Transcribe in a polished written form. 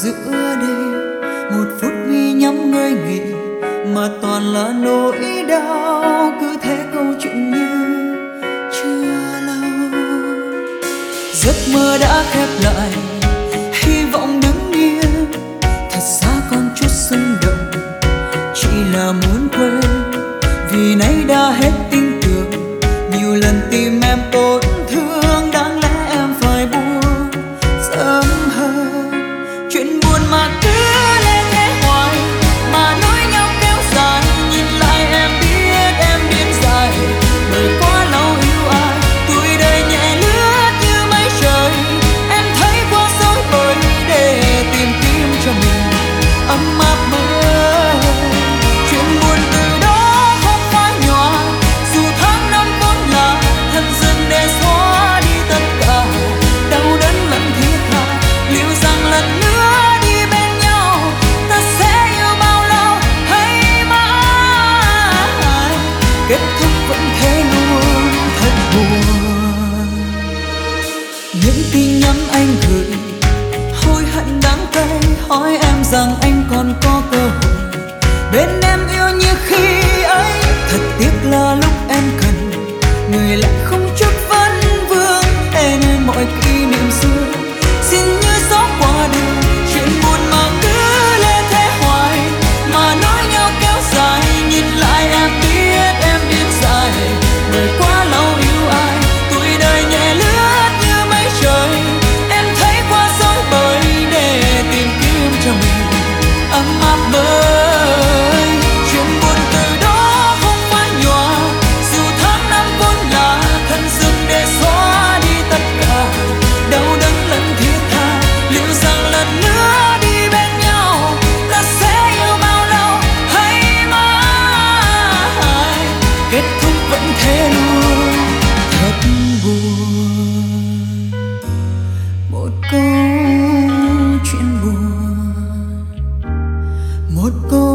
giữa đêm, một phút mi nhắm ngơi nghỉ mà toàn là nỗi đau. Cứ thế câu chuyện như chưa lâu, giấc mơ đã khép lại, hy vọng đứng yên. Thật ra còn chút xung động, chỉ là muốn quên, vì nay đã hết tin tưởng. Nhiều lần tìm em tổn thương, đáng lẽ em phải buông sớm hơn. Chuyện buồn mà cứ lên thế hoài, mà nỗi nhau kéo dài. Nhìn lại em biết dài, đời quá lâu yêu ai. Tuổi đời nhẹ lướt như mây trời, em thấy quá dối bời để tìm kiếm cho mình ấm áp mới. Chuyện buồn từ đó không phai nhòa, dù tháng năm vốn là thân dừng để xóa đi tất cả đau đớn lẫn thiết tha. Liệu rằng lần nữa đi bên nhau, ta sẽ yêu bao lâu hay mãi kết thúc vẫn thế luôn thật buồn. Những tin nhắn anh gửi hối hận đắng cay, hỏi em rằng anh còn có cơ hội bên em yêu như khi ấy. Thật tiếc là lúc em cần người lại không chút vấn vương, thế nên mọi kỷ niệm xưa xin như gió qua đường. Chuyện buồn mà cứ lê thế hoài, mà nỗi nhau kéo dài. Nhìn lại em biết dài, đời quá lâu yêu ai. Tuổi đời nhẹ lướt như mây trời, em thấy quá dối bời để tìm kiếm cho mình ấm áp mới. Chuyện buồn từ đó không phai nhòa, dù tháng năm vốn là thân dừng để xóa đi tất cả đau đớn lẫn thiết tha. Liệu rằng lần nữa đi bên nhau, ta sẽ yêu bao lâu hay mãi kết thúc vẫn thế luôn thật buồn. Một câu chuyện buồn, một câu